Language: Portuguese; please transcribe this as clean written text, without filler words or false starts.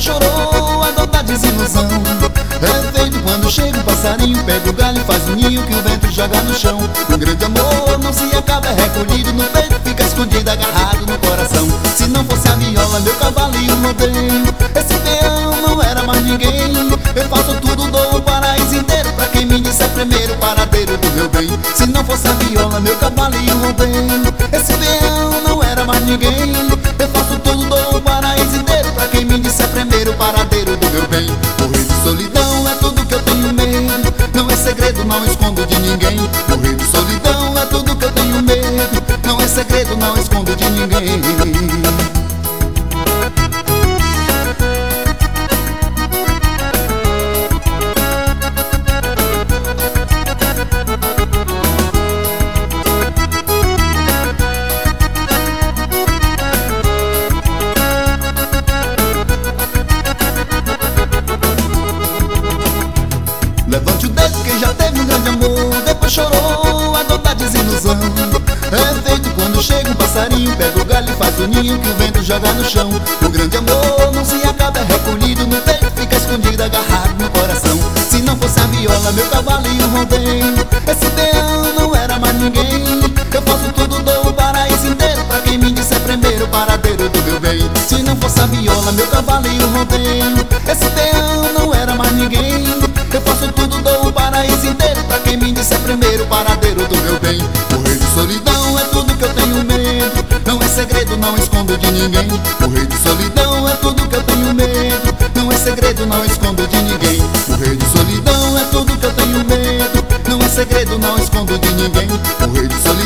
chorou, a dor da desilusão. É feito quando chega um passarinho, pega o galho e faz um ninho que o vento joga no chão. Um grande amor não se acaba, é recolhido no peito, fica escondido, agarrado no coração. Se não fosse a viola, meu cavalinho rodeio, esse peão não era mais ninguém. Eu faço tudo, dou o paraíso inteiro pra quem me disser primeiro, paradeiro do meu bem. Se não fosse a viola, meu cavalinho rodeio, esse peão não era mais ninguém. Eu faço tudo, dou o paraíso inteiro pra quem me disser primeiro, paradeiro do meu bem. Morrer de solidão é tudo que eu tenho medo, não é segredo, não escondo de ninguém. Morrer de solidão é tudo que eu tenho medo, não é segredo, não escondo de ninguém. Levante o dedo quem já teve um grande amor, depois chorou, a dor da desilusão. É feito quando chega um passarinho, pega o galho e faz o ninho que o vento joga no chão. O grande amor não se acaba, é recolhido no peito, fica escondido, agarrado no coração. Se não fosse a viola, meu cavalinho rodeio, esse peão não era mais ninguém. Eu faço tudo, dou o paraíso inteiro pra quem me disser primeiro, paradeiro do meu bem. Se não fosse a viola, meu cavalinho rodeio, esse peão não era mais ninguém. Eu faço tudo, dou o paraíso inteiro pra quem me disser primeiro, paradeiro do meu bem. Morrer de solidão é tudo que eu tenho medo, não é segredo, não escondo de ninguém. Morrer de solidão é tudo que eu tenho medo, não é segredo, não escondo de ninguém. Morrer de solidão é tudo que eu tenho medo, não é segredo, não escondo de ninguém. Morrer de solidão